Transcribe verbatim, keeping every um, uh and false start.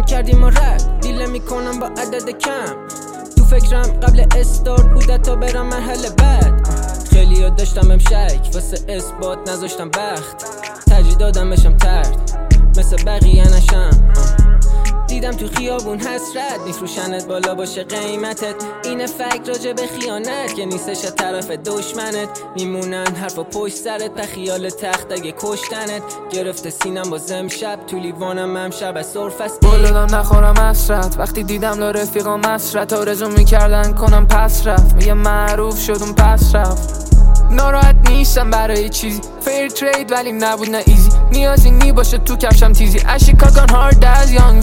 کردیم و رد دیله میکنم با عدد کم. تو فکرم قبل استارت بوده تا برم مرحله بعد. خیلی ها داشتم بهم شک واسه اثبات نذاشتم بخت. ترجیح دادم بشم ترد مثل بقیه نشم. دیدم تو خیابون حسرت میفروشنت بالا باشه قیمتت. اینه فکر راجع به خیانت که نیستش طرف دشمنت. میمونن حرفا پشت سرت به خیال تخت اگه کشتنت. گرفته سینم باز امشب تو لیوانم امشب از سرف است. بلدم نخورم اسرت وقتی دیدم لا رفیقام مسرت. آرزو میکردن کنم پس رفت میگه معروف شدم پس رفت. ناراحت نیستم برای چیزی فیر ترید ولی نبود نه ایزی. نیازی نی باشه تو کفشم تیزی. اشی کاکان هارد از یانگ